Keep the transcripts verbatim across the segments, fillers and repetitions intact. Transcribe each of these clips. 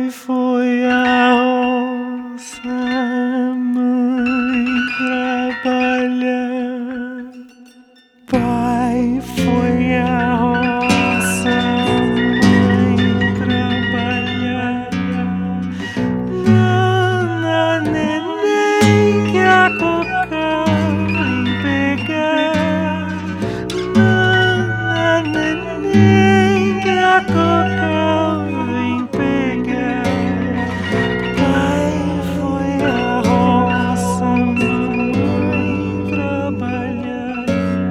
Pai foi a roça, mãe trabalhar. Pai foi a roça, mãe trabalhar. Nana, neném, que a coca vem pegar. Nana, neném, que a coca vem pegar. Pai foi a roça, mãe trabalhar.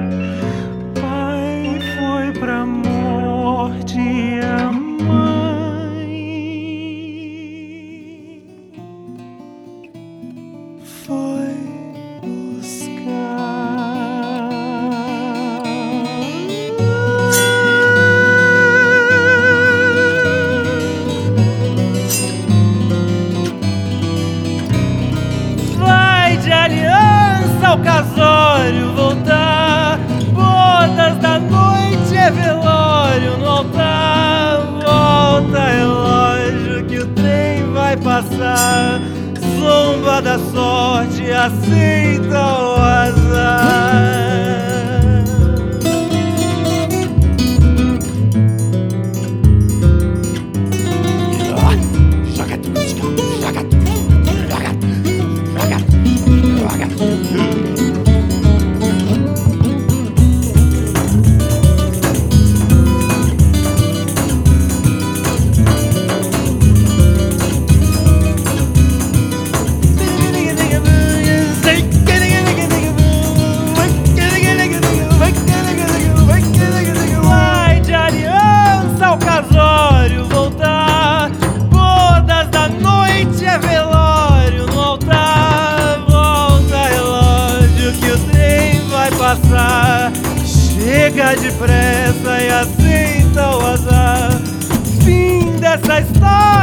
Pai foi pra morte a mãe foi buscar. Vai de aliança ao casório voltar, bodas da noite é velório no altar. Volta relógio que o trem vai passar, zomba da sorte, aceita o azar. Vai de aliança ao casório voltar, bodas da noite é velório no altar. Volta relógio que o trem vai passar, chega depressa e aceita o azar. Fim dessa história.